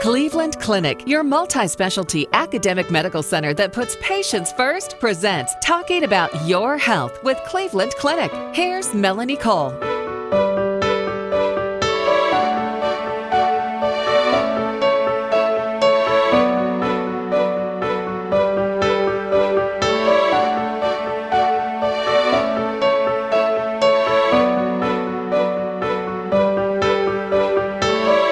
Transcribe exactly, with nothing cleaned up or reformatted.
Cleveland Clinic, your multi-specialty academic medical center that puts patients first, presents Talking About Your Health with Cleveland Clinic. Here's Melanie Cole.